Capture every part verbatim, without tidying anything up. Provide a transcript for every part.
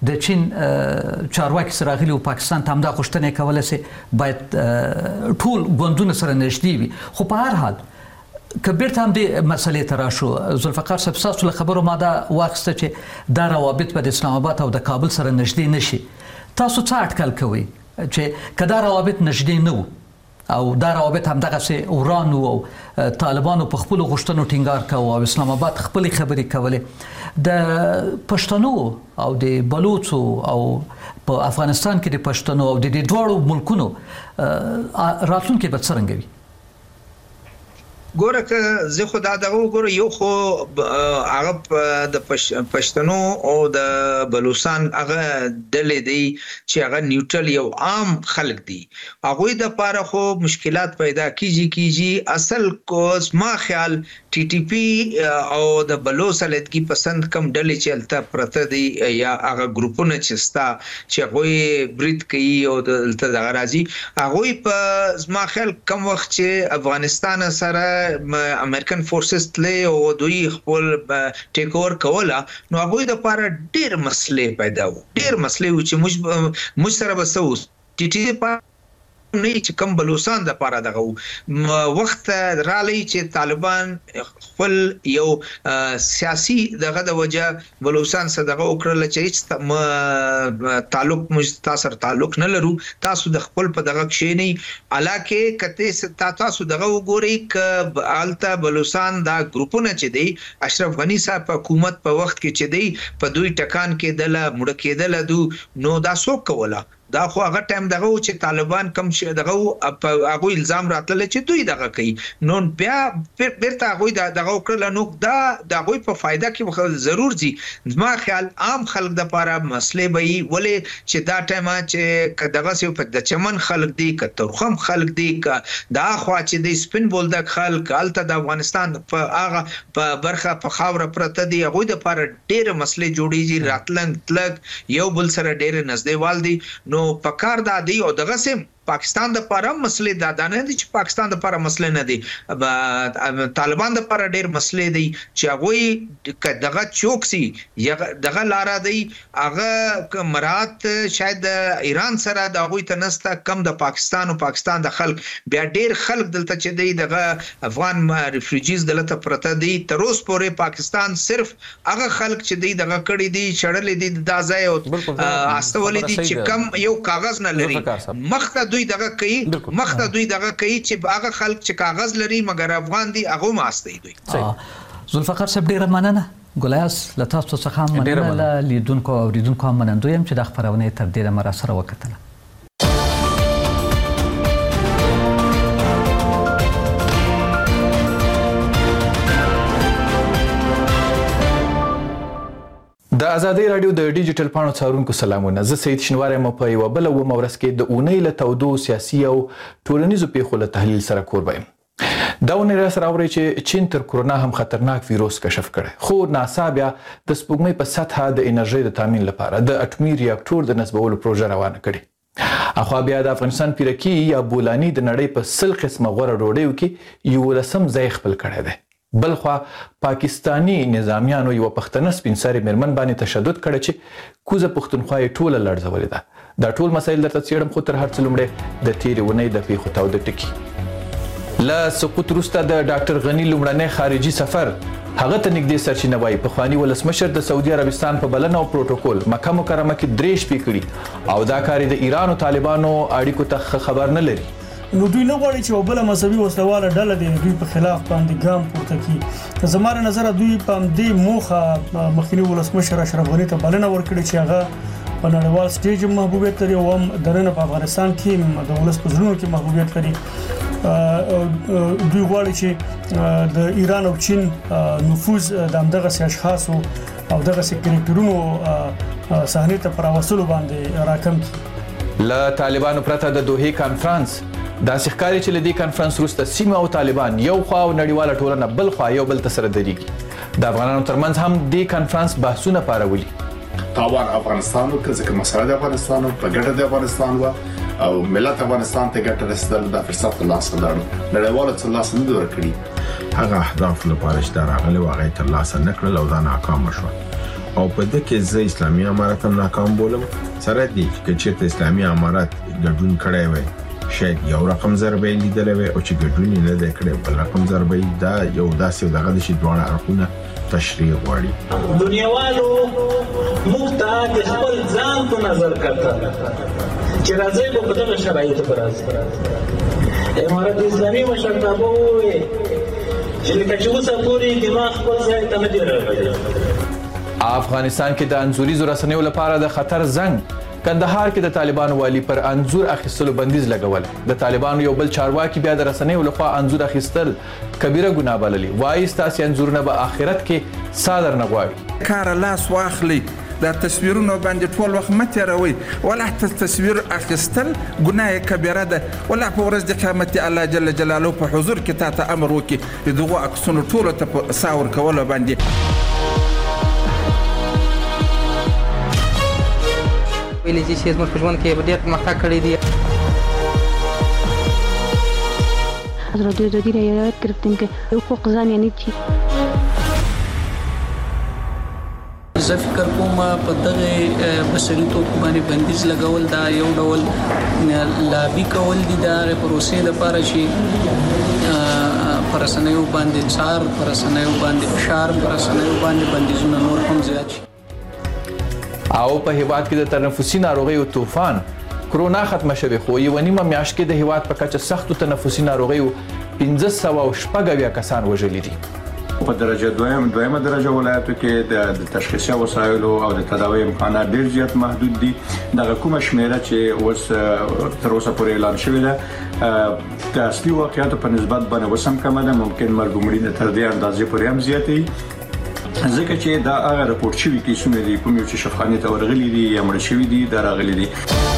د چین چارواکي سره راغلي او پاکستان ته همدا غوښتنه کوله چې باید ټول ګوندونه سره نږدې وي. خو په هر حال که بیرته هم دې مسئلې ته راشو ذوالفقار صاحب، ستاسو له خبرو ما دا واخیسته چې دا روابط به د اسلام آباد او د کابل سره نږدې نشي. تاسو څه اټکل کوئ چې که دا روابط نږدې نه وو او دا روابط همدغسې وران وو او طالبانو په خپلو غوښتنو ټینګار کوو او اسلام آباد خپلې خبرې کولې، د پښتنو او د بلوڅو او په افغانستان کې د پښتنو او د دې دواړو ملکونو راتلونکی به څرنګه وي؟ ګوره که زه خو دا دغه وګوره، یو خو هغه د پښتنو او د بلوچستان هغه ډلې دی چې هغه نیوټرل یو عام خلک دي، هغوی دپاره خو مشکلات پیدا کیږي کیږي اصل کو ما خیال ټي ټي پی او د بلوچ علیحدګي پسند کم ډلې چې هلته پرته دي یا هغه ګروپونه چې ستا چې هغوی برید کوي او دلته دغه راځي، هغوی په زما خیال کم وخت چې افغانستان سره امریکن فورسز تلې او دوی خپل ټیک اوور کوله، نو هغوی دپاره ډېر مسلې پیدا وو، ډېر مسلې وو چې موږ موږ سره به څه وو ټي ټي پی نه چې کم بلوچستان دپاره دغه وو. وخت رالی چې طالبان خپل یو سیاسي دغه د وجه بلوچستان سره دغه وکړله چې هېڅ تعلق موږ تاسو سره تعلق نه لرو، تاسو د خپل په دغه کښېنئ. حالانکې که تاسو دغه وګورئ که هلته بلوچستان دا ګروپونه چې دی اشرف غني صاحب په حکومت په وخت کې چې دی په دوی ټکان کېدله مړه کېدله دو، نو دا څوک کوله؟ دا خو هغه ټایم دغه و چې طالبان کم شي دغه هغه الزام راتلل چې دوی دغه کوي، نو بیا بیرته هغوی دغه وکړله، نو دا د هغوی په فایده کې ضرور ځي. زما خیال عام خلک دپاره مسلې به وي، ولې چې دا ټایمه چې که دغسې په د چمن خلک دي که ترخم خلک دي که دا خوا چې دی سپین بولدک خلک هلته د افغانستان په هغه په برخه په خاوره پرته دي، هغوی دپاره ډېرې مسلې جوړېږي، راتلنګ تلک یو بل سره ډېرې نږدېوال دي. نو په کار دا دی او دغه سیم پاکستان د لپاره مسلې دا دا نه دي چې پاکستان د لپاره مسلې نه دي، طالبان د لپاره ډېر مسلې دي چې هغوی دغه چوک سي دغه لاره دی هغه مرات شاید د ایران سره د هغوی ته نسته، کم د پاکستان او پاکستان د خلک بیا ډېر خلک دلته چې دی دغه افغان ریفیوجیز دلته پرته دي. تر اوسه پورې پاکستان صرف هغه خلک چې دی دغه کړي دي شړلې دي دا ځای او استولې دي چې کم یو کاغذ نه لري، مخته دوی دغه کوي مخته دوی دغه کوي چې هغه خلک چې کاغذ لري مګر افغان دي هغه ماسته دوی. ذوالفقار صاحب ډیره مننه، ګولیاس له تاسو څخه مننه، له لیدونکو او اوریدونکو هم منندوی یم چې د خپرونې تر ډیره مرا سره وکتله. د ازادۍ راډیو د ډیجیټل پاڼو څارونکو سلامونه، زه سید شینوار یم. په یوه بله اوومه ورځ کې د اونۍ له تودو سیاسي او ټولنیزو پیښو له تحلیل سره کوربه یم. دا اونۍ راسره اورئ چې چین تر کرونا هم خطرناک ویروس کشف کړی، خو ناسا بیا د سپوږمۍ په سطحه د انرژۍ د تامین لپاره د اټومي ریاکټور د نصبولو پروژه روانه کړې. اخوا بیا د افغانستان پیرکي یا بولاني د نړۍ په سل قسمه غوره ډوډیو کې یولسم ځای خپل کړی دی. بل خوا پاکستانی نظامیانو یو پښتنه سپین سرې میرمن باندې تشدد کړی چې کوزه پښتونخوا یې ټوله لړزولې ده. دا ټول مسایل درته څېړم، خو تر هر څه لومړی د تېرې اونۍ د پیښو تاوده ټکي. له سقوط وروسته د ډاکټر غني لومړنی خارجي سفر هغه ته نږدې سرچینه وایي پخواني ولسمشر د سعودي عربستان په بلنه او پروتوکول مکه مکرمه کې درې شپې کړي او دا کار د ایران او طالبانو اړیکو ته خبر نه لري. نو دوی نه غواړي چې بل مذهبي وسلواله ډله د دوی په خلاف باندې ګام پورته کړي. زماره نظر دوی په دې موخه مخکنی ولسمشر اشرف غني ته بلنه ورکړي چې هغه په نړیوال سټیج محبوبیت لري او هم درنه په افغانستان کې د ولس په زړونو کې محبوبیت لري. دوی غواړي چې د ایران او چین نفوذ د همدغه اشخاصو او دغه سکریټرونو صحنې ته پر وسلو باندې راکم کړي. له طالبانو پرته د دوحې کانفرنس دا ښکاري چې له دې کانفرنس وروسته سیمه او طالبان یو خوا او نړیواله ټولنه بل خوا یو بل ته سره درېږي. د افغانانو ترمنځ هم دې کانفرنس بحثونه پارولي. تاوان افغانستان ورکړ ځکه مسله د افغانستان په ګټه د افغانستان و او ملت افغانستان ته ګټه رسېدل د فرصت له لاسه لاړو، نړیواله څه لاس نه ورکړي. هغه اهداف لپاره چې دا راغلي و هغه ترلاسه نه کړل او دا ناکام شو. او په دې کې زه اسلامي امارات هم ناکام بولم سره دي چې چیرته اسلامي امارات ګډون کړی وي شاید یو رقم ضربه لیدلې وي او چې ګډون نه دی کړی بل رقم ضربه دا یو داسې دغه د شي دوه اړخونه تشریح غواړي دنیاوالو موږ ته د خپل ځان په نظر کتل چې راځي په دغه شرایطو پر اساس امارات اسلامي مشرتابه وي چې لکه چې اوسه پورې دماغ خپل ځای ته نه دی راغلی. افغانستان کې د انزوريزو رسنیو لپاره د خطر زنګ. کندهار کې د طالبانو والی پر انزور اخیستلو بندیز لګول. د طالبانو یو بل چارواکي بیا د رسنیو لخوا انزور اخیستل کبیره ګناه بللي. وایي ستاسو انزورونه به آخرت کې صادر نه غواړي. کار لاس واخلي دا تصویرونه باندې ټول وخت متروي ولا تصویر اخیستل ګناه کبیره ده ولا په ورځ د قیامت الله جل جلاله په حضور کې تاسو امر وکړي دغه عکسونه ټول ته ساور کول باندې ویلې چې زموږ په ژوند کې ډېر پرمختګ کړی دی. حضرت دوی رعایت کردیم که حقوق زن یعنی چی؟ زه فکر کوم په دغه بشري توکو باندې بندیز لګول دا یو ډول لابي کول دي د پروسې لپاره چې پرسنیو باندې څار پرسنیو باندې فشار پرسنیو باندې بندیزونه نور هم زیات شي. او په هیواد کې د تنفسي ناروغیو طوفان کرونا ختمه شوه خو یو نیمه میاشت کې د هیواد په کچه سختو تنفسي ناروغیو پنځه سوه شپږ کسان وژلي دي. په درجه دویم دویمه درجه ولایتو کې د تشخیصي وسایلو او د تداوی امکانات ډیر زیات محدود دي. دغه کومه شمیره چې اوس تر اوسه پورې اعلان شوې ده د اصلي واقعیاتو په نسبت باندې وسم کمه ده. ممکن مرګ مړینه تر دې اندازې پورې هم زیاتې ځکه چې دا هغه راپورټ شوی کیسونه دي کوم چې شفاخانه ته ورغلي دي یا مړ شوی دي دا راغلي دي.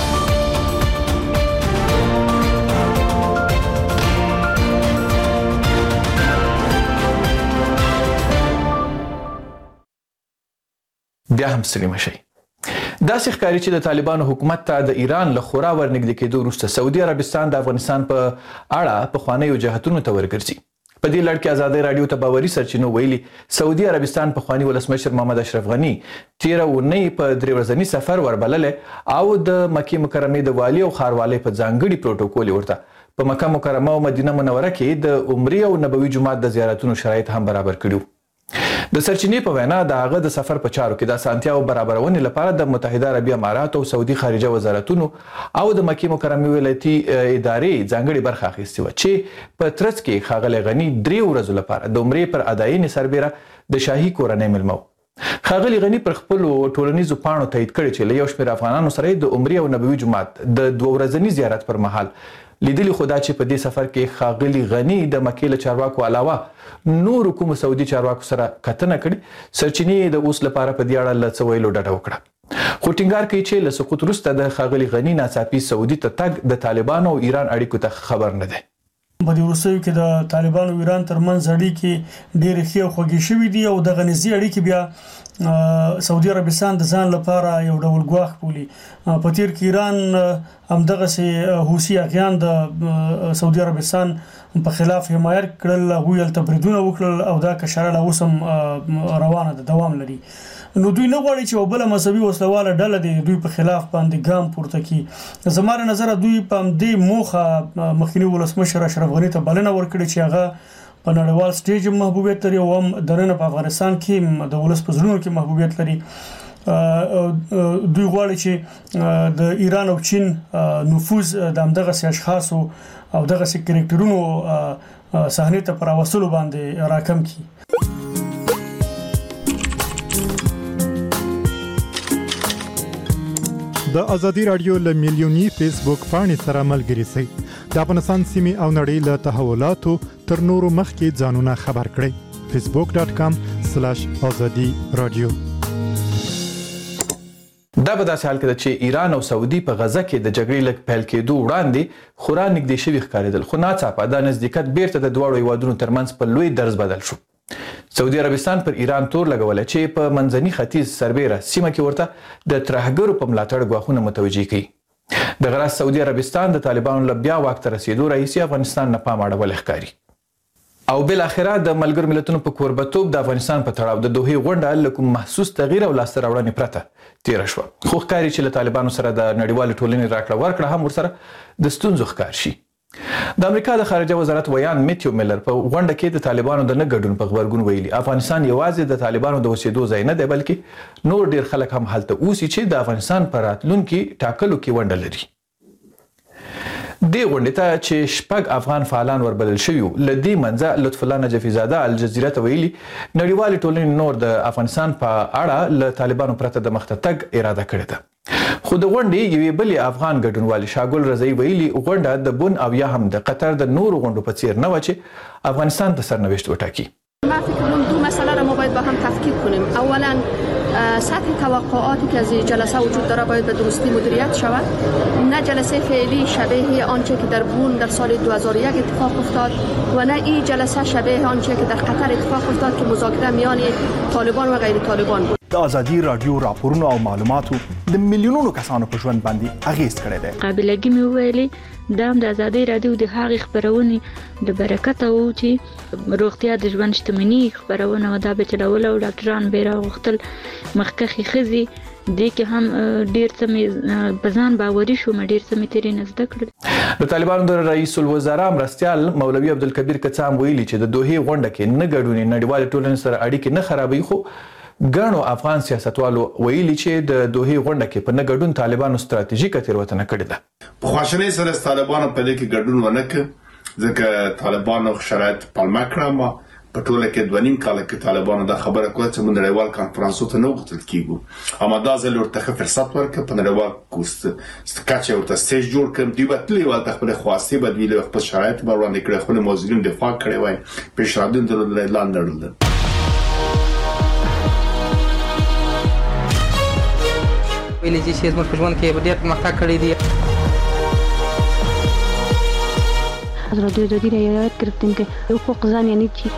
بیا هم ستړي مشئ. داسې ښکاري چې د طالبانو حکومت ته د ایران له خورا ورنږدې کېدو وروسته سعودي عربستان د افغانستان په اړه پخوانیو جهتونو ته ورګرځي. په دې لړ کې ازادي رادیو ته باوري سرچینو ویلي سعودي عربستان پخوانی ولسمشر محمد اشرف غنی تیره اونۍ په درې ورځني سفر وربلله او د مکې مکرمې د والی او ښاروالۍ په ځانګړي پروتوکول ورته په مکه مکرمه او مدینه منوره کې د عمرې او نبوي جومات د زیارتونو شرایط هم برابر کړي. د سرچینې په وینا د هغه د سفر په چارو کې د اسانتیاو برابرونې لپاره د متحده عربي امارات او سعودي خارجه وزارتونو او د مکې مکرمې ولایتي ادارې ځانګړي برخه اخیستې وه چې په ترڅ کې ښاغلی غني درې ورځو لپاره د عمرې پر اداینې سربیره د شاهي کورنۍ مېلمه و. ښاغلي غني پر خپلو ټولنیزو پاڼو تایید کړی چې له یو شمېر افغانانو سره د عمرې او نبوي جومات د دوه ورځني زیارت پر مهال لیدلی خو دا چې په دې سفر کې ښاغلي غني د مکې له چارواکو علاوه نورو کومو سعودي چارواکو سره کتنه کړې. سرچینې د اوس لپاره په دې اړه له څه ویلو ډډه وکړه خو ټینګار کوي چې له سقوط وروسته د ښاغلي غني ناڅاپي سعودي ته تګ د طالبانو او ایران اړیکو ته خبر نه دی. په دې وروستیو کې د طالبانو او ایران ترمنځ اړیکې ډېرې ښې او خوږې شوي دي او دغه نږدې اړیکې بیا سعودي عربستان د ځان لپاره یو ډول ګواښ بولي. په تیر کې ایران همدغسې حوثي اغیان د سعودي عربستان په خلاف حمایت کړل هغوی هلته بریدونه وکړل او دا کشاره اوس هم روانه ده دوام لري. نو دوی نه غواړي چې یو بله مذهبي وسلواله ډله د دوی په خلاف باندې ګام پورته کړي. زما له نظره دوی په همدې موخه مخکني ولسمشر اشرف غني ته بلنه ورکړې چې هغه په نړیوال سټیج محبوبیت لري او هم دننه په افغانستان کې د ولس په زړونو کې محبوبیت لري. دوی غواړي چې د ایران او چین نفوذ د همدغسې اشخاصو او دغسې کرکټرونو صحنې ته په راوستلو باندې راکم کړي. د ازادي رادیو له میلیوني فیسبوک پاڼې سره ملګري شئ. د افغانستان سیمې او نړۍ له تحولاتو تر نورو مخکې ځانونه خبر کړئ. فیسبوک ډاټ کام سلاش ازادي رادیو. دا به داسې حال کې ده چې ایران او سعودي په غزه کې د جګړې له پیل کېدو وړاندې خورا نږدې شوي ښکارېدل خو ناڅاپه دا نزدېکت بیرته د دواړو هیوادونو ترمنځ په لوی درز بدل شو. سعودي عربستان پر ایران تور لګولی چې په منځني ختیځ سربیره سیمه کې ورته د ترهګرو په ملاتړ ګواښونه متوجه کوي. دغه راز سعودي عربستان د طالبانو له بیا واک ته رسېدو راهیسې افغانستان نه پام اړولی ښکاري. او بل اخره د ملګرو ملتونو په کوربتوب د افغانستان په تړاو د دوحې غونډه له کوم محسوس تغییر او لاسته راوړنې پرته تیر شو خو ښکاري چې له طالبانو سره د نړیوال ټولنې راکړه ورکړه هم ورسره د ستونزو ښکار شي د امریکا د خارجه وزارت ویان میتیو میلر په غونډه کې د طالبانو د نه ګډون په خبرګون ویلي افغانستان یوازې د طالبانو د اوسېدو ځای نه دی بلکې نور ډیر خلک هم هلته اوسي چې د افغانستان په راتلونکي ټاکلو کې ونډه لري دې غونډې ته چې شپږ افغان فعالان وربلل شوي وو له دې منځه لطف الله نجفي زاده الجزیره ته ویلي نړیوالې ټولنې نور د افغانستان په اړه له طالبانو پرته د مخته تګ اراده کړې ده خو د غونډې یوې بلې افغان ګډونوالې شاګل رضایي ویلي غونډه د بن او یا هم د قطر د نورو غونډو په څیر نه وه چې افغانستان ته سرنوشت وټاکي ما فکر کنم دو مسئله را ما باید با هم تفکیک کنیم. اولا سطح توقعاتی که از جلسه وجود داره باید به درستی مدیریت شود. نه جلسه فعلی شبیه آنچه که در بون در سال دو هزار و یک اتفاق افتاد و نه این جلسه شبیه آنچه که در قطر اتفاق افتاد که مذاکره میان طالبان و غیر طالبان بود. د ازادي رادیو راپورونو او معلوماتو د میلیونونو کسانو په ژوند باندې اغیز کړی دی. قابلګي مې ویلي دا د ازادي رادیو د هغې خبرونې د برکت او چې روغتیا د ژوند شتمني خبرونه و دا به چلول او ډاکټران به راغوښتل مخکښې ښځې دې کې هم ډېر څه مې په ځان باوري شوم ډېر څه مې ترې نه زده کړل. د طالبانو د رئیس الوزرا مرستیال مولوي عبدالکبیر کڅام ویلي چې د دوحې غونډه کې نه ګډون نړیوالې ټولنې سره اړیکې نه خرابوي خو ګڼو افغان سیاستوالو ویلي چې د دوحې غونډه کې په نه ګډون طالبانو ستراتیژیکه تېروتنه کړې ده. په خواشینۍ سره طالبانو په دې کې ګډون ونه کړ ځکه طالبانو شرایط پلمه کړه. ما په ټوله کې دوه نیم کاله کې طالبانو دا خبره کوله چې موږ نړیوال کانفرانسو ته نه غوښتل کېږو اما دا ځل ورته ښه فرصت ورکړ په نړیوال کچه ورته سټیج جوړ کړم دوی به تللي ول د خپلې خواستې به دوی له خپل شرایط به وړاندې کړی خپل موضوعین دفاع کړی وای پیشنهادونه درلودل اعلان درلودل. ویلي چې زموږ په ژوند کې ډېر پرمختګ کړی دی. از رادیو دادی را یاد گرفتیم که حقوق زن یعنی چی؟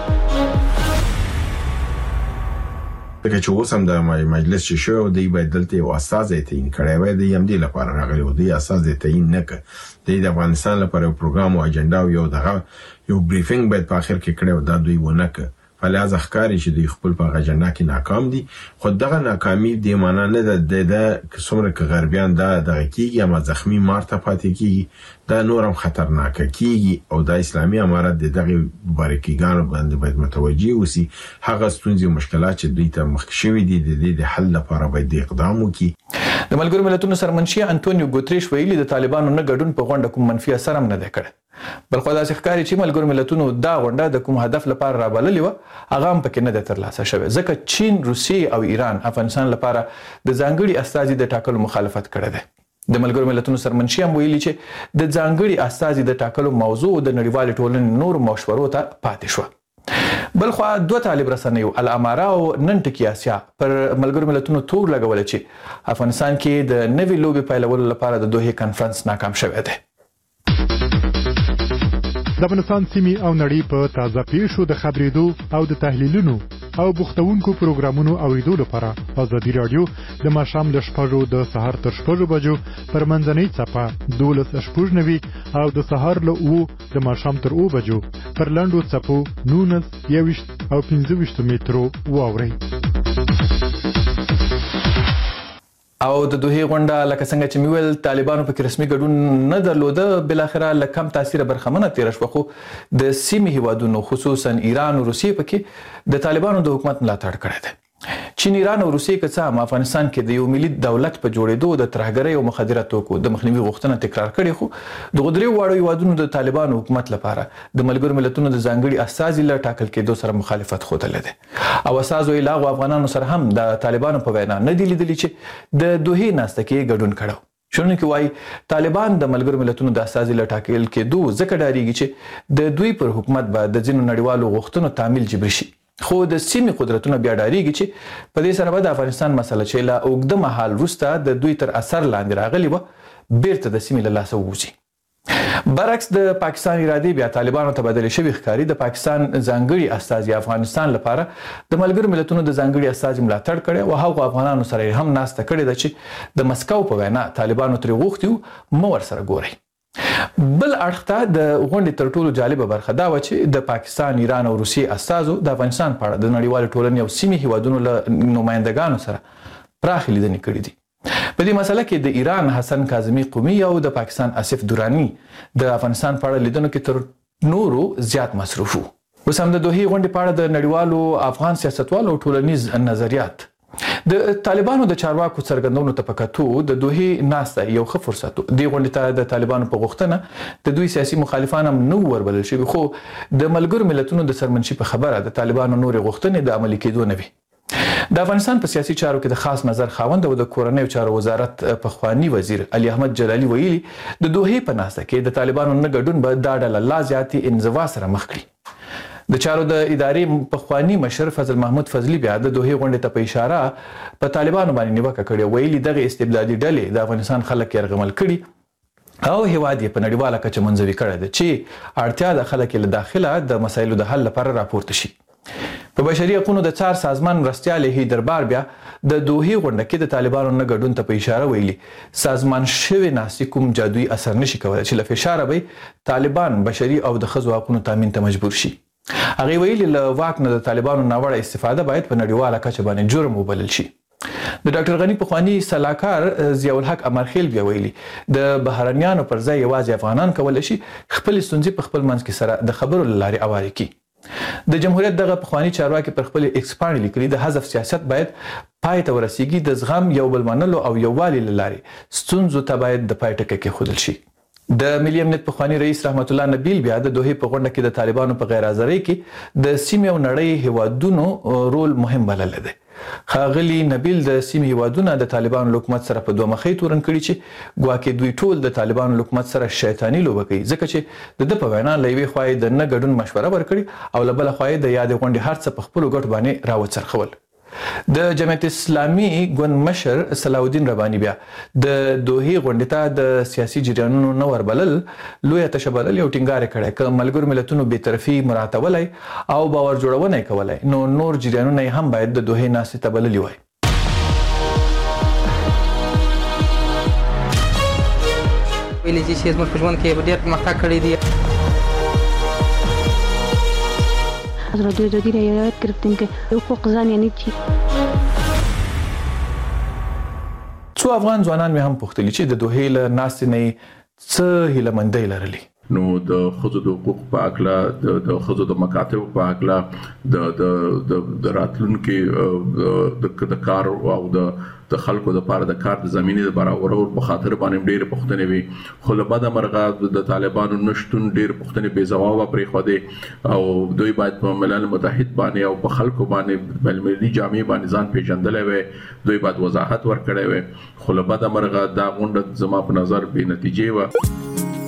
که چې اوس هم د مجلس چې شو دی باید دلته یو استازی تعیین کړی وای دی هم دې لپاره راغلی و دی استازی تعیین نه کړ دی د افغانستان لپاره یو پروګرام او اجنډا او یو دغه یو بریفینګ باید په اخر کې کړی و دا دوی ونه کړ فلهذا ښکاري چې دوی خپل په اجنډا کې ناکام دي خو دغه ناکامي د معنا نه ده د څومره که غربیان دا دغه کېږي اما زخمی مارته پاتې کېږي دا نور هم خطرناکه کېږي او د اسلامي امارت د دغه باریکیګانو باندې باید متوجه اوسي هغه ستونزې او مشکلات چې دوی ته مخکې شوي دي د دې د حل لپاره باید اقدام وکړي. د ملګرو ملتونو سرمنشي انټونیو ګوتریش ویلي د طالبانو نه ګډون په غونډه کوم منفي اثر هم نه دی کړی بلخو داسې ښکاري چې ملګرو ملتونو دا غونډه د کوم هدف لپاره رابللې وه هغه هم پکې نه دی ترلاسه شوی ځکه چین روسیې او ایران افغانستان لپاره د ځانګړي استازي د ټاکلو مخالفت کړی دی. د ملګرو ملتونو سرمنشي هم ویلي چې د ځانګړي استازي د ټاکلو موضوع د نړیوالې ټولنې نور مشورو ته پاتې شوه. بلخو دوه طالب رسنیو الاماره او نن ټکی آسیا پر ملګرو ملتونو تور لګول چې افغانستان کې د نوې لوبې پیلولو لپاره د دوحې کانفرنس ناکام شوی دی. د افغانستان سیمې او نړۍ په تازه پیښو د خبرېدو او د تحلیلونو او بوختونکو پروګرامونو اوریدو لپاره ازادي رادیو د ماښام له شپږو د سهار تر شپږو بجو پر منځنۍ څپه دولس شپږ نوي او د سهار له اوو د ماښام تر اوو بجو پر لنډو څپو نولس یوویشت او پنځه ویشت مترو واورئ. او د دوحې غونډه لکه څنګه چې مې ویل طالبانو پکې رسمي ګډون نه درلوده بالاخره له کم تاثیره برخمنه تېره شوه خو د سیمې هیوادونو خصوصا ایران او روسیې پکې د طالبانو د حکومت ملاتړ کړی دی. چین ایران او روسیې که څه هم افغانستان کې د یو ملي دولت په جوړېدو د ترهګرۍ او مخدره توکو د مخنیوي غوښتنه تکرار کړې خو دغو درېو واړو هیوادونو د طالبانو حکومت لپاره د ملګرو ملتونو د ځانګړي استازي له ټاکل کېدو سره مخالفت ښودلی دی او استازو یې له هغو افغانانو سره هم د طالبانو په وینا نه دي لیدلي چې د دوحې ناسته کې ګډون کړی. شنونکي وایي طالبان د ملګرو ملتونو د استازي له ټاکل کېدو ځکه ډارېږي چې د دوی پر حکومت به د ځینو نړیوالو غوښتنو تعمیل جبري شي خو د سیمې قدرتونه بیا ډارېږي چې په دې سره به د افغانستان مسله چې له اوږده مهال وروسته د دوی تر اثر لاندې راغلې وه بیرته د سیمې له لاسه ووځي. برعکس د پاکستان ارادې بیا طالبانو ته بدلې شوي ښکاري. د پاکستان ځانګړي استازي افغانستان لپاره د ملګرو ملتونو د ځانګړي استازي ملاتړ کړی او هغو افغانانو سره هم ناسته کړې ده چې د مسکو په وینا طالبانو ترې غوښتي وو مه ورسره ګورئ. بل اړخ ته د غونډې تر ټولو جالبه برخه دا و چې د پاکستان، ایران او روسیې استازو د افغانستان په اړه د نړیوال ټولنې او سیمې هیوادونو له نمائندګانو سره پراخ لیدنې کړې دي. په دې مسله کې د ایران حسن کاظمی قومي او د پاکستان آصف درانی د افغانستان په اړه لیدنو کې تر نورو زیات مصروف وو. اوس هم د دوحې غونډې په اړه د نړیوالو افغان سیاستوالو ټولنیز نظریات د طالبانو د چارواکو څرګندونو ته په کتو د دوحې ناسته یو ښه فرصت و. دې غونډې ته د طالبانو په غوښتنه د دوی سیاسي مخالفان هم نه وربلل شوي، خو د ملګرو ملتونو د سرمنشي په خبره د طالبانو نورې غوښتنې د عملي کېدو نه وي. د افغانستان په سیاسي چارو کې د خاص نظر خاوند او د کورنیو چارو وزارت پخوانی وزیر علي احمد جلالي ویلي د دوحې په ناسته کې د طالبانو نه ګډون به دا ډله لا زیاتې انزوا سره مخ کړي. د چارو د ادارې پخوانی مشر فضل محمود فضلي بیا د دوحې غونډې ته په اشاره په طالبانو باندې نیوکه کړې، ویلي دغه استبدادي ډلې د افغانستان خلک یرغمل کړي او هیواد یې په نړیواله کچه منزوي کړی ده چې اړتیا د خلک له داخله د مسایلو د حل لپاره راپورته شي. په بشري حقوقو د څار سازمان مرستیال هیدر بار بیا د دوحې غونډه کې د طالبانو نه ګډون ته په اشاره ویلي سازمان شوی ناسې کوم جادویي اثر نشي کولی چې له فشاره به طالبان بشري او د ښځو حقونو تامین ته مجبور شي. هغې ویلي له واک نه د طالبانو ناوړه استفاده باید په نړیواله کچه باندې جرم وبلل شي. د ډاکټر غنی پخوانی سلاکار ضیاء الحق امرخیل بیا ویلي د بهرنیانو پر ځای یوازې افغانان کولی شي خپل ستونزې په خپل منځ کې سره د خبرو له لارې هوارې کړي. د جمهوریت دغه پخوانی چارواکي پر خپل ایکس پاڼې لیکلي د حذف سیاست باید پای ته ورسیږي، د زغم یو بل منلو او یووالي له لارې ستونزو ته باید د پای ټکی کېښودل شي. د ملي امنیت پخوانی رئیس رحمت الله نبیل بیا د دوحې په غونډه کې د طالبانو په غیر حاضرۍ کې د سیمې او نړۍ هیوادونو رول مهم بللی دی. ښاغلي نبیل د سیمې هیوادونه د طالبانو له حکومت سره په دوه مخۍ تورن کړي چې ګواکې دوی ټول د طالبانو له حکومت سره شیطاني لوبه کوي، ځکه چې د ده په وینا له یوې خوا یې د نه ګډون مشوره ورکړې او له بله خوا یې د یادې غونډې هر څه په خپلو ګټو باندې راوڅرخول. د جمعیت اسلامي ګوند مشر صلاح الدین رباني بیا د دوحې غونډې ته د سیاسي جریانونو نه وربلل لویه تشه بلل یو ټینګار یې کړی که ملګرو ملتونو بېطرفي مراعاتولی او باور جوړونه یې کولی نو نور جریانونه یې هم باید د دوحې ناستې ته بللي وای. ویلي چې زموږ په ژوند کې ډېر پرمختګ کړی دی. از رادیو آزادی را یاد گرفتیم که حقوق زن یعنی چی. څو افغان ځوانان مې هم پوښتلي چې د دوحې له ناستې نه یې څه هیلهمندۍ لرلې. نو د ښځو د حقوقو په هکله د ښځو د مکاتبو په هکله د د راتلونکي د کار او د د خلکو لپاره د کار د زمینې د برابرولو په خاطر باندې ډېرې پوښتنې وي، خو له بده مرغه د طالبانو نشتون ډېرې پوښتنې بې ځوابه پرېښودې او دوی باید په ملل متحد باندې او په خلکو باندې بینالمللي جامعې باندې ځان پېژندلی وی، دوی باید وضاحت ورکړی وی، خو له بده مرغه دا غونډه زما په نظر بې نتیجې وه.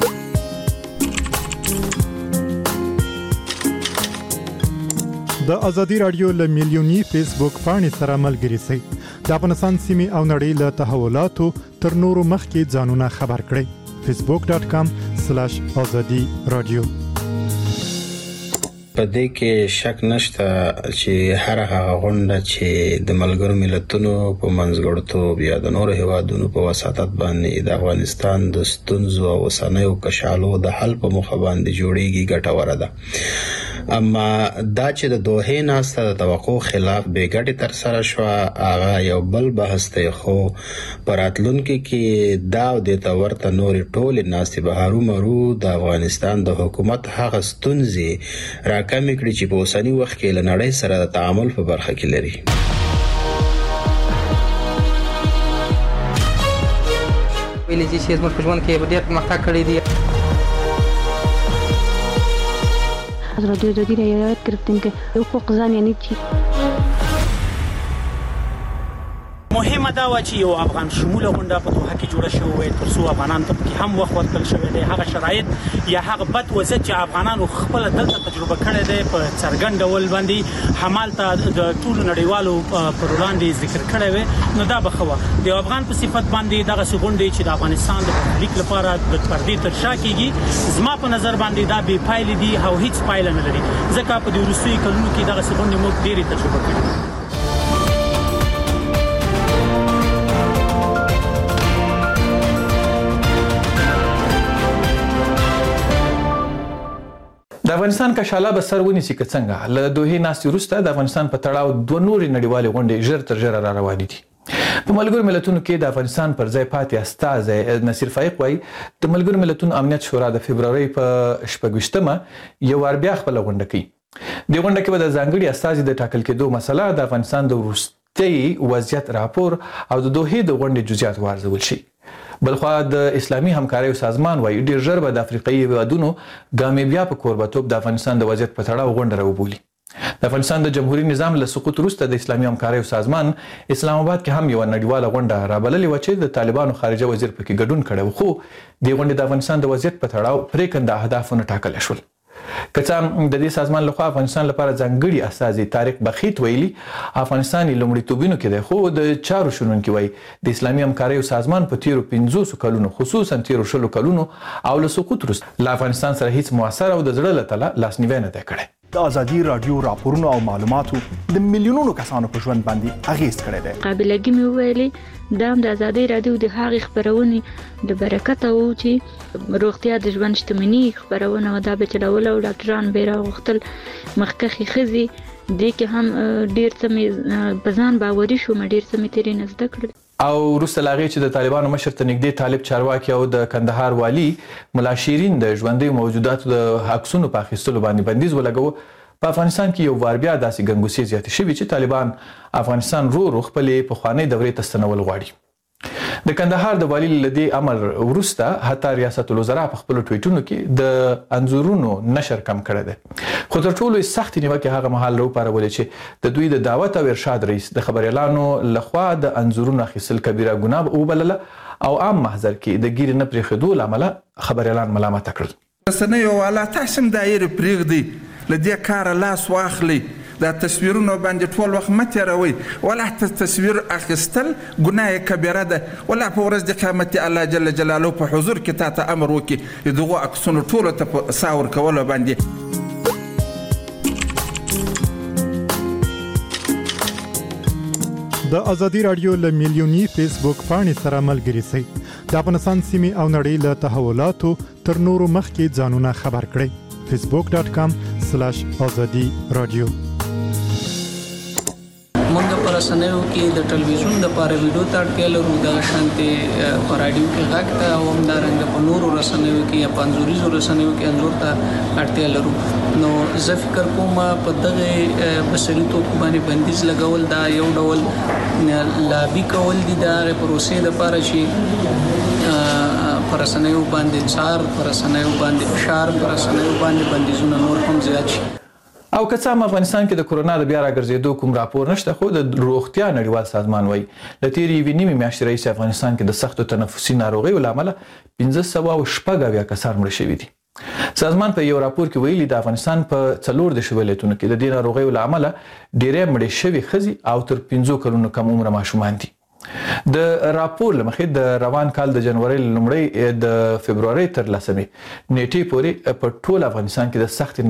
د ازادي رادیو له میلیوني فیسبوک پاڼې سره ملګري شئ. د افغانستان سیمې او نړۍ له تحولاتو تر نورو مخکې ځانونه خبر کړئ. فیسبوک ډاٹ کام سلاش ازادي رادیو. په دې کې شک نشته چې هر هغه غونډه چې د ملګرو ملتونو په منځګړیتوب یا د نورو هیوادونو په وساطت باندې د افغانستان د ستونزو او اوسنیو کشالو د حل په موخه باندې جوړیږي ګټوره ده. اما دا چې د دوحې ناسته د توقع خلاف بې ګټې ترسره شوه هغه یو بل بحث دی، خو په راتلونکي کې دا او دې ته ورته نورې ټولې ناستې به هرومرو د افغانستان د حکومت هغه ستونزې راکمې کړي چې په اوسني وخت کې له نړۍ سره د تعامل په برخه کې لري. ویلي چې زموږ په ژوند کې ډېر پرمختګ کړی دی. از رادیو آزادی را یاد گرفتیم که حقوق زن یعنی چی. مهمه دا و چې یو افغان شموله غونډه په دوحه کې جوړه شوې وي ترڅو افغانانو ته پکې هم وخت ورکړل شوی دی. هغه شرایط یا هغه بد وضعیت چې افغانانو خپل دلته تجربه کړی دی په څرګند ډول باندې همالته د ټولو نړیوالو پر وړاندې ذکر کړی وي، نو دا به ښه وه. د یو افغان په صفت باندې دغسې غونډې چې د افغانستان د پبلیک لپاره د پردې تر شا کېږي زما په نظر باندې دا بې پایلې دي او هیڅ پایله نه لري، ځکه په دې وروستیو کلونو کې دغسې غونډې موږ ډېرې تجربه کړي. د افغانستان کشاله به سر ونیسي که څنګه له دوحې ناستې وروسته د افغانستان په تړاو دوه نورې نړیوالې غونډې ژر تر ژره را روانې دي. په ملګرو ملتونو کې د افغانستان پر ځای پاتې استازی نصیر فایق وایي د ملګرو ملتونو امنیت شورا د فبرورۍ په شپږویشتمه یو وار بیا خپله غونډه کوي. دې غونډه کې به د ځانګړي استازي د ټاکل کېدو مسله د افغانستان د وروستي وضعیت راپور او د دوحې د غونډې جزئیات وارزول شي. بلخوا د اسلامي همکاریو سازمان وایي ډېر ژر به د افریقایي هیوادونو ګامیبیا په کوربتوب د افغانستان د وضعیت په تړاو غونډه راوبولي. د افغانستان د جمهوریت نظام له سقوط وروسته د اسلامي همکاریو سازمان اسلام آباد کې هم یوه نړیواله غونډه رابللې وه چې د طالبانو خارجه وزیر پکې ګډون کړی و، خو دې غونډې د افغانستان د وضعیت په تړاو پرېکنده اهداف ونه ټاکلی شول. که څه هم د دې سازمان لخوا افغانستان لپاره ځانګړي استازي طارق بخیت ویلي افغانستان یې لومړیتوبونو کې دی، خو د چارو شنونکي وایي د اسلامي همکاریو سازمان په تیرو پنځوسو کلونو خصوصا تیرو شلو کلونو او له سقوط وروسته له افغانستان سره هیڅ مؤثر او د زړه له تله لاسنیوی نه دی کړی. د ازادي راډیو راپورونو او معلوماتو د میلیونونو کسانو په ژوند باندې اغیز کړی دی. قابلګي مې وویلې دا هم د ازادي راډیو د هغې خپرونې د برکته و چې روغتیا د ژوند شتمني خپرونه وه، دا به چلوله او ډاکټران به یې راغوښتل. مخکښې ښځې دې کې هم ډېر څه مې په ځان باوري شوم، ډېر څه مې ترې نه زده کړل. او وروسته له هغې چې د طالبانو مشر ته نږدې طالب چارواکي او د کندهار والي ملا شیرین د ژوندیو موجوداتو د عکسونو په اخیستلو باندې بندیز ولګوه، په افغانستان کې یو وار بیا داسې ګنګوسې زیاتې شوي چې طالبان افغانستان رو رو خپلې پخوانۍ دورې ته ستنول غواړي. د کندهار د والي له دې امر وروسته حتی ریاست الوزرا په خپلو ټویټونو کې د انځورونو نشر کم کړی دی، خو تر ټولو یې سختې نیوکې هغه مهال راوپارولې چې د دوی د دعوت او ارشاد رئیس د خبریالانو لخوا د انځورونو اخیستل کبیره ګناه وبلله او عام محضر کې د ګیرې نه پرېښودو له امله خبریالان ملامته کړل. رسنیو والا تاسو هم دایره پرېږدئ، له دې کاره لاس واخلئ، دا تصویرونه باندې ټول وخت مه تېروئ، ولا تصویر اخیستل ګناه کبیره ده، ولا په ورځ د قیامت الله جل جلاله په حضور کې تا ته امر وکړي د دغو عکسونو ټولو ته په سا ورکولو باندې. د ازادي راډیو له میلیوني فیسبوک پاڼې سره ملګري شئ. د افغانستان سیمې او نړۍ له تحولاتو تر نورو مخکې ځانونه خبر کړئ. فیسبوک ډاٹ کام سلاش آزادي رادیو. موږ په رسنیو کې د ټلویزیون لپاره ویډیو ته اړتیا لرو، دغه شانتې په راډیو کې غږ ته او همدارنګه په نورو رسنیو کې یا په انځوریزو رسنیو کې انځور ته اړتیا لرو. نو زه فکر کوم په دغه بصري توکو باندې بندیز لګول دا یو ډول لابي کول دي د هغې پروسې لپاره چې پر رسنیو باندې څار، پر رسنیو باندې فشار، پر رسنیو باندې بندیزونه نور هم زیات شي. او که څه هم افغانستان کې د کورونا د بیا راګرځېدو کوم راپور نشته، خو د روغتیا نړیوال سازمان وایي له تېرې یوې نیمې میاشتې راهیسې افغانستان کې د سختو تنفسي ناروغیو له امله پنځه سوه او شپږ اویا کسان مړه شوي دي. سازمان په یو راپور کې ویلي د افغانستان په څلور دېرشو ولایتونو کې د دې ناروغیو له امله ډېری مړې شوي ښځې او تر پنځو کلونو کم عمره ماشومان دي. د راپور له مخې د روان کال د جنورۍ لومړۍ د فبرورۍ تر لسمې نیټې پورې په ټول افغانستان کې د سختې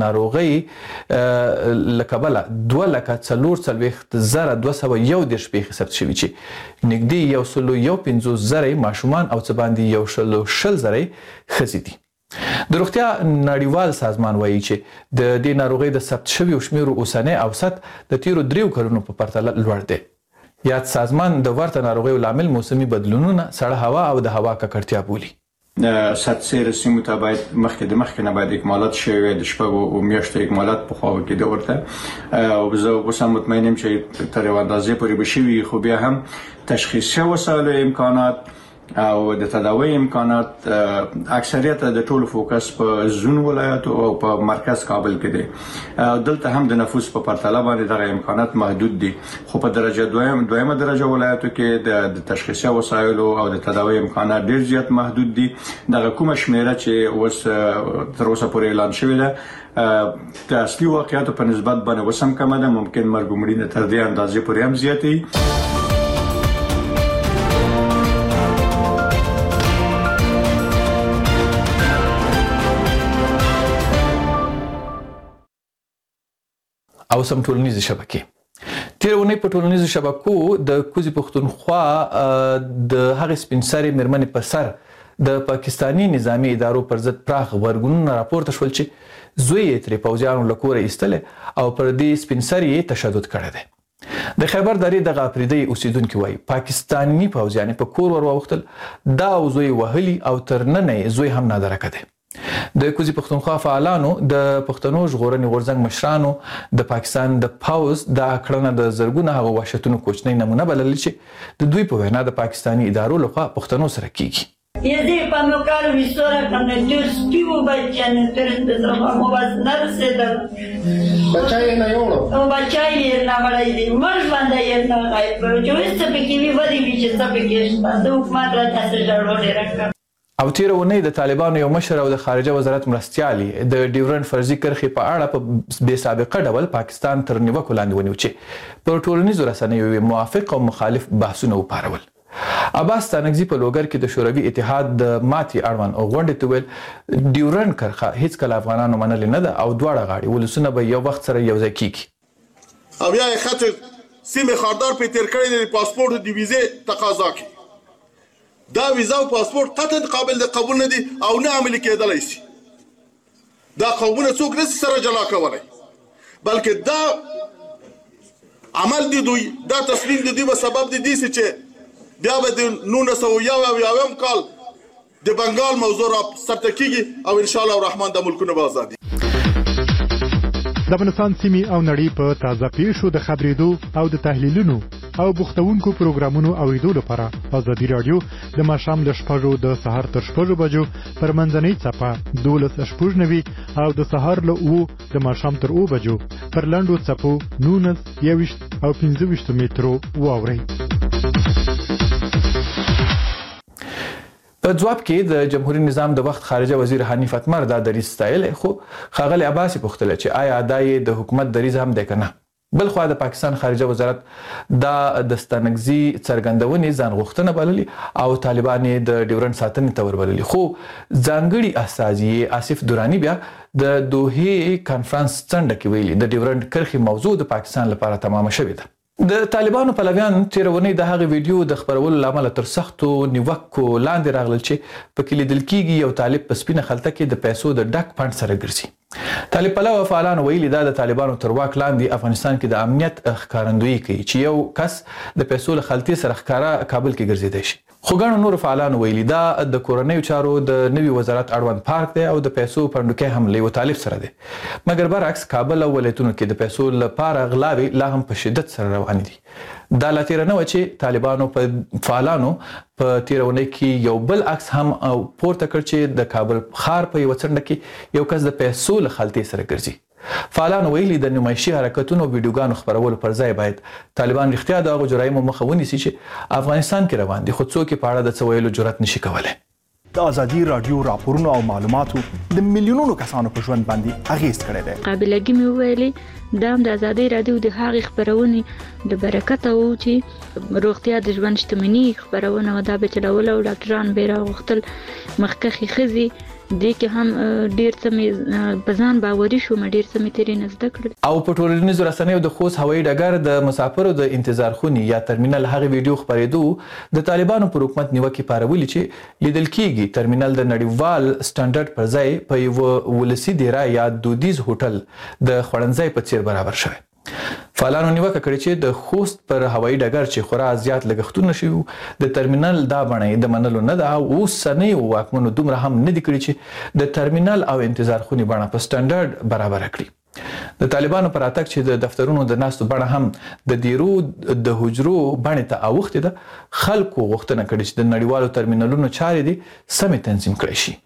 ناروغۍ له کبله دوه لکه څلور څلوېښت زره دوه سوه یو دېرش پېښې ثبت شوي چې نږدې یو سلو یو پنځوس زره ماشومان او څه باندې یو سلو شل زره ښځې دي. د روغتیا نړیوال سازمان وایي چې د دې ناروغۍ د ثبت شویو شمیرو اوسنی اوسط د تیرو دریو کلونو په پرتله لوړ دی. یاد سازمان د ورته ناروغیو لامل موسمي بدلونونه، سړه هوا او د هوا ککړتیا بولي. سرتسیر سیمو ته باید مخکې د مخکې نه باید اکمالات شوي وي، د شپږو میاشتو اکمالات په خوا کېده ورته، او زه اوس هم مطمئن یم چې تر یوه اندازې پورې به شوي، خو بیا هم تشخیصي وسایلو امکانات او د تداوی امکانات اکثریت د ټولو فوکس په زون ولایتو او په مرکز کابل کې دی. دلته هم د نفوس په پرتله باندې دغه امکانات محدود دي، خو په درجه دویم دویمه درجه ولایتو کې د تشخیصي وسایلو او د تداوی امکانات ډیر زیات محدود دي. دغه کومه شمیره چې اوس تر اوسه پورې اعلان شوې ده د اصلي واقعیاتو په نسبت باندې اوس هم کمه ده، ممکن مرګ و مړینه تر دې اندازې پورې هم زیاتې. او سم ټولنیزې شبکې. تېره اونۍ په ټولنیزو شبکو د کوزي پښتونخوا د هغې سپین سرې مېرمنې په سر د پاکستاني نظامي ادارو پر ضد پراخ غبرګونونه راپورته شول چې زوی یې ترې پوځیانو له کوره ایستلی او پر دې سپین سري یې تشدد کړی دی. د خیبر درې دغه افریدي اوسیدونکي وایي پاکستاني پوځیان په کور ور واوښتل، دا او زوی وهلي او تر ننه یې زوی هم نادرکه دی. د کوزي پښتونخوا فعالانو د پښتنو ژغورنې غورځنګ مشرانو د پاکستان د پاوز دا کړنه د زرګونه هغه وحشتونو کوچنۍ نمونه بللې چې د دوی په وینا د پاکستاني ادارو لخوا پښتنو سره کیږي. Ezi pamukal visora kamne tur spivu bachchan tur bezama mobas narseda. Bachai na yono. O bachai na balai di marz banda yerna gai pro jo ist beki vi vadi vi sta beki sta do hukmat ra tase jaro ne rakka. او تیر ونې د طالبانو یو مشر او د خارجه وزارت مرستیالي د ډیورنډ فرضي کرښې په اړه په بې سابقه ډول پاکستان تر نیوکو لاندې ونیو چې پر ټولنیزو رسنیو موافق او مخالف بحثونه وپارول. عباس ستانکزي په لوګر کې د شوروي اتحاد د ماتي اړوند غونډې ته ویل ډیورنډ کرښه هیڅ کله افغانانو منلې نه ده او دواړه غاړې ولسونه به یو وخت سره یو ځای کیږي. او بیا یې خاطر سیمه خاردار په تیر کړی د پاسپورت د ویزې تقاضا کوي. دا ویزا او پاسپورت قطعا قابل د قبول نه دي او نه عملي کېدلی شي. دا قومونه څوک نشي سره جلا کولی، بلکې دا عمل دی دوی دا تصمیم د دوی په سبب د دې چې بیا به د نولس سوه یو اویاویم کال د بنګال موضوع را سرته کیږي او ان شاء الله الرحمن د ملکونه به ازادي. د افغانستان سیمې او نړۍ په تازه پیښو د خبرېدو او د تحلیلونو او بوختونکو پروګرامونو اوریدو لپاره ازادي رادیو د ماښام له شپږو د سهار تر شپږو بجو پر منځنۍ څپه دولس شپږ نوي او د سهار له اوو د ماښام تر اوو بجو پر لنډو څپو نولس یوویشت او پنځه ویشت مترو واورئ. په ځواب کې د جمهوریت نظام د وخت خارجه وزیر حنیف اتمر دا دریځ ستایلی، خو ښاغلی عباس یې پوښتله چې آیا دا یې د حکومت دریځ هم دی که نه. بل خوا د پاکستان خارجه وزارت دا د ستانکزي څرګندونې ځان غوښتنه بللي او طالبان یې د ډیورنډ ساتنې ته وربللي، خو ځانګړي استازي آصف دراني بیا د دوحې کانفرنس څنډه کې ویلي د ډیورنډ کرښې موضوع د پاکستان لپاره تمامه شوې ده. د طالبانو پلویان تېره اونۍ د هغې ویډیو د خپرولو له امله تر سختو نیوکو لاندې راغلل چې پکې لیدل کېږي یو طالب په سپینه خلطه کې د پیسو د ډک فنډ سره ګرځي. طالب پلوه فعالانو ویلي دا د طالبانو تر واک لاندې افغانستان کې د امنیت ښکارندویي کوي چې یو کس د پیسو له خلطې سره ښکاره کابل کې ګرځېدی شي. خو ګڼو نورو فعالانو ویلي دا د کورنیو چارو د نوي وزارت اړوند پارک دی او د پیسو پنډوکی هم له یو طالب سره دی. مګر برعکس کابل او ولایتونو کې د پیسو لپاره غلاوې لا هم په شدت سره روانې دي. دا لا تیره نه وه چې طالبانو په فعالانو په تیره اونۍ کې یو بل عکس هم پورته کړ چې د کابل ښار په یوه څنډه کې یو کس د پیسو له خلطې سره ګرځي. فعالانو ویلي د نمایشي حرکتونو او ویډیوګانو خپرولو پر ځای باید طالبان رښتیا د هغو جرایمو مخه ونیسي چې افغانستان کې روان دي، خو څوک یې په اړه د څه ویلو جرأت نشي کولی. د ازادي رادیو راپورونو او معلوماتو د میلیونونو کسانو په ژوند باندې اغیز کړی دی. قابلګي مې وویلې دا هم د ازادي رادیو د هغې خپرونې د برکته و چې روغتیا د ژوند شتمني خپرونه وه، دا به چلوله او ډاکټران به یې راغوښتل. مخکښې ښځې دې کې هم ډېر څه مې په ځان باوري شوم، ډېر څه مې ترې نه زده کړل. او په ټولنیزو رسنیو د خوست هوایي ډګر د مسافرو د انتظار خونې یا ترمینل هغې ویډیو خپرېدو د طالبانو پر حکومت نیوکې پارولي چې لیدل کېږي ترمینل د نړیوال سټنډرډ پر ځای په یوه ولسي دیره یا دودیز هوټل د خوړنځای په څیر برابر شوی. فعالانو نیوکه کړې چې د خوست پر هوایي ډګر چې خورا زیات لګښتونه شوي د ترمینل دا بڼه یې د منلو نه ده او اوسنیو واکمنو دومره هم نه دي کړي چې د ترمینل او انتظار خونې بڼه په سټنډرډ برابره کړي. د طالبانو پر راتګ چې د دفترونو د ناستو بڼه هم د دیرو د حجرو بڼې ته اوښتې ده، خلکو غوښتنه کړې چې د نړیوالو ترمینلونو چارې دې سمې تنظیم کړی شي.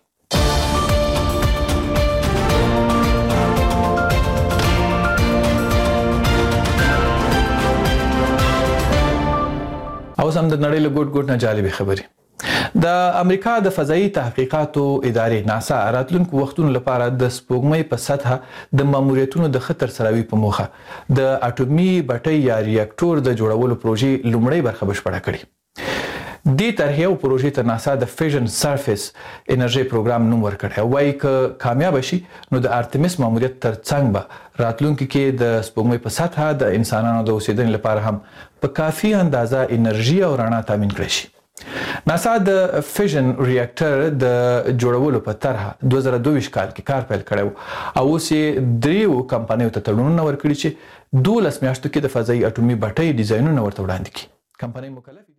اوس هم د نړۍ له ګوټ ګوټ نه جالبې خبرې. د امریکا د فضایي تحقیقاتو ادارې ناسا راتلونکو وختونو لپاره د سپوږمۍ په سطحه د ماموریتونو د ښه ترسروي په موخه د اټومي بټۍ یا ریاکټور د جوړولو پروژې لومړۍ برخه بشپړه کړې. دې طرحې او پروژې ته ناسا د فیژن سرفیس انرژي پروګرام نوم ورکړی او وایي که کامیاب شي نو د ارتمیس ماموریت تر څنګ به راتلونکي کې د سپوږمۍ په سطحه د انسانانو د اوسېدنې لپاره هم په کافي اندازه انرژي او رڼا تامین کړی شي. ناسا د فیژن ریاکټر د جوړولو په طرحه دوه زره دوه ویشت کال کې کار پیل کړی او اوس یې دریو کمپنیو ته تړونونه ورکړي چې دولس میاشتو کې د فضایي اټومي بټۍ ډیزاینونه ورته وړاندې کړي. کمپنۍ مکلف